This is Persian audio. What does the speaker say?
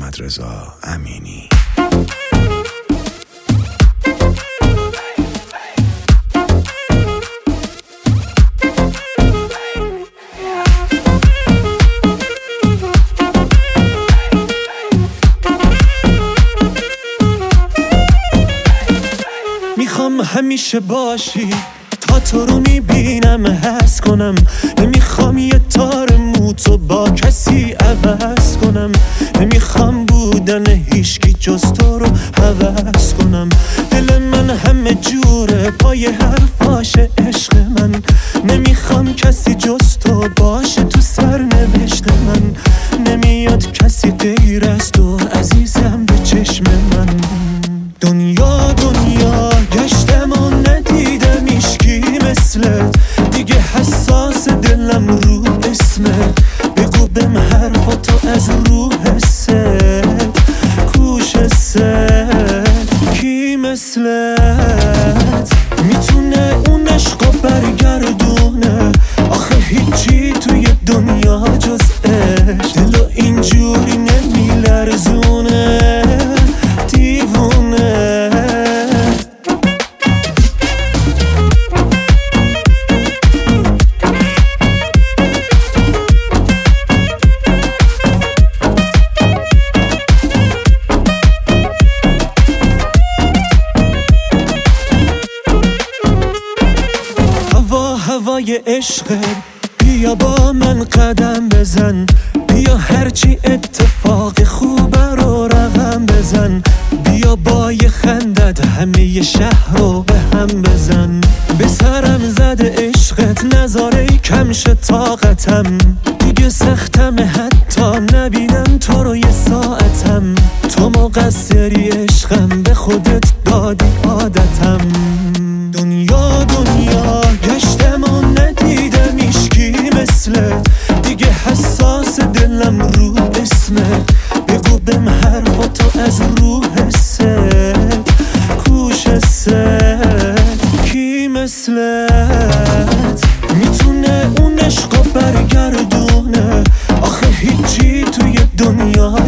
محمدرضا امینی. میخوام همیشه باشی تا تو رو میبینم حس کنم، نمیخوام یه تار موتو با کسی عوض کنم، نمیخوام بودن هیچکی جز تو رو هوس کنم. دل من همه جوره پای حرفاش عشق من، نمیخوام کسی جز تو باشه تو سرنوشت من، نمیاد کسی غیر از تو عزیزم به چشم من. دنیا گشتم و ندیدم ایشکی مثلت، دیگه حساس دلم رو اسمت، بگو بهم حرفاتو از رو حست، کوش حست کی مثلت میتونه اون عشقو برگردونه؟ آخه هیچی توی دنیا جز عشق دلو اینجوری نمیلرزونه، دیوونه. هوای عشق بیا با من قدم بزن، بیا هرچی اتفاق خوب رو رقم بزن، بیا با یه خندت همه شهر رو به هم بزن. به سرم زده عشقت نذاره کم شه طاقتم، دیگه سختم حتی نبینم تو رو یه ساعتم، تو مقصری عشقم به خودت دادی عادتم. دنیا گشتم و ندیدم ایشکی مثلت، دیگه حساس دلم رو اسمت، بگو بهم حرفاتو از رو حست، کوش حست کی مثلت میتونه اون عشقو برگردونه؟ آخه هیچی توی دنیا